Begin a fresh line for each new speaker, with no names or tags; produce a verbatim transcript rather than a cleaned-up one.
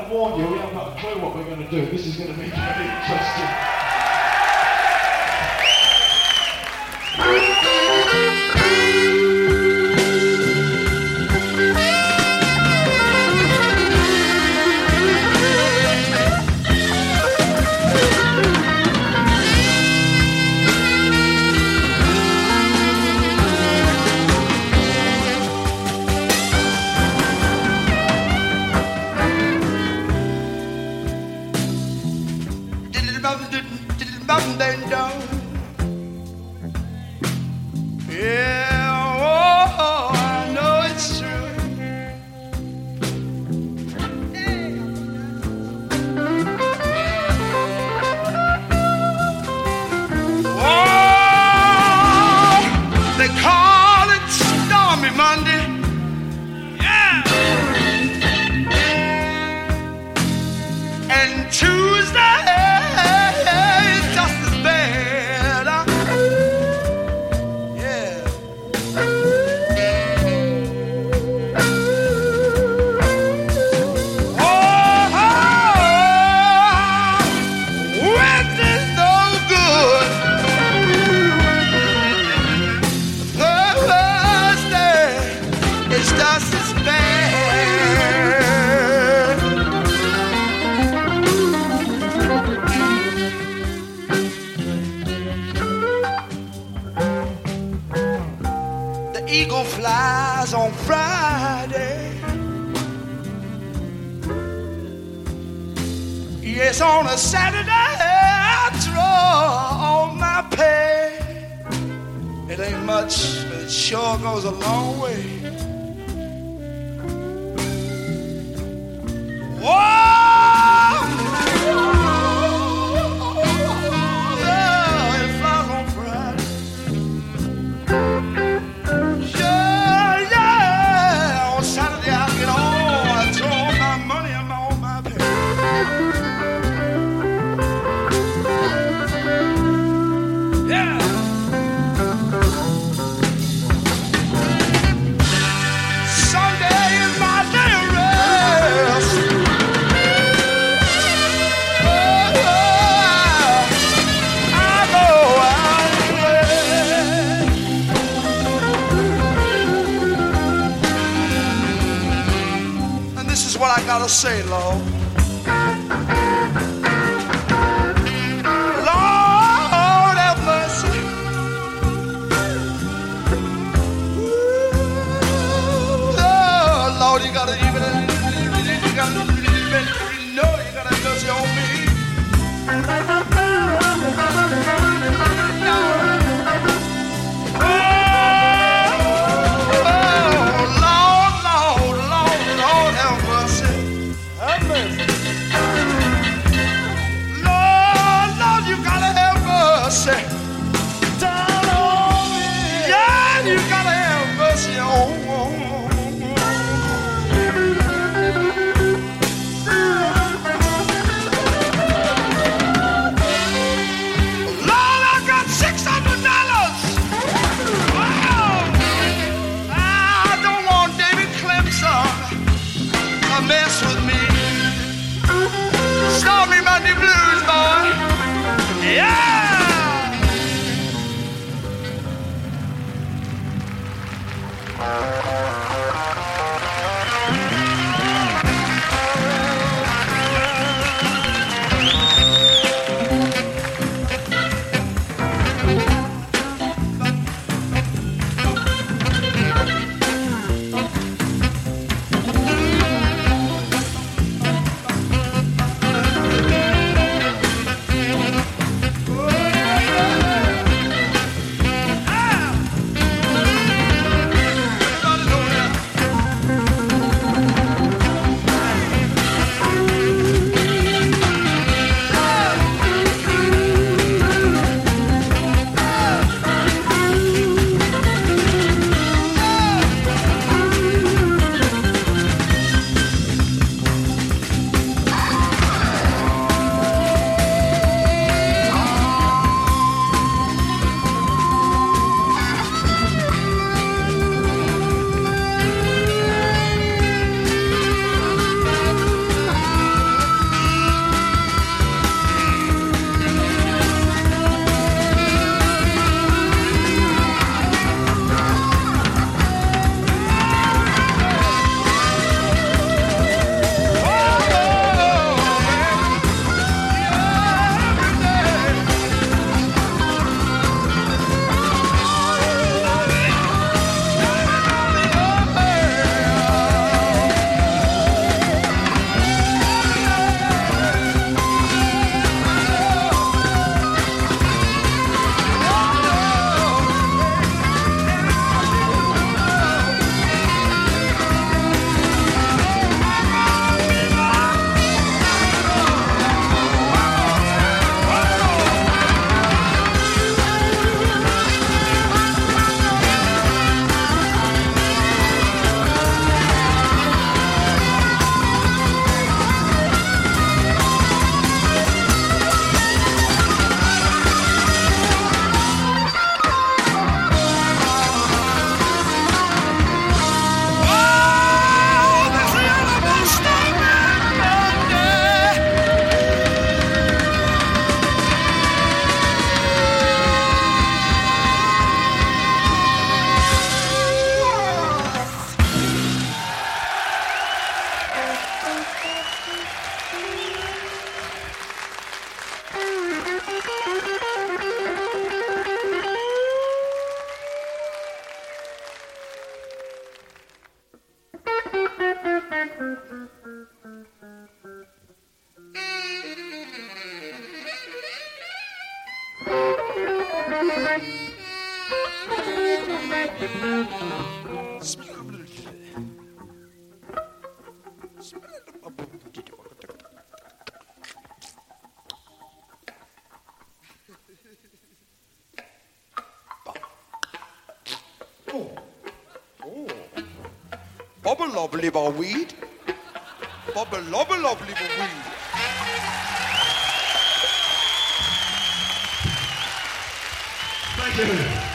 I warned you, we haven't got a clue what we're going to do. This is going to be very interesting.
Yeah, oh, I know it's true. Oh, they call it Stormy Monday. Yeah. And Tuesday. Eagle flies on Friday. Yes, on a Saturday I draw all my pay. It ain't much, but it sure goes a long way. Whoa! What I gotta say, Lord. Lord have mercy. Ooh, oh, Lord, you gotta even, you gotta, you know, you gotta have mercy on me. Mess with me. Stormy Monday blues, boy. Yeah. Everybody know that. Oh. Oh. Bubble lovely bar weed. Bubble lovely lovely bar weed.
Thank you.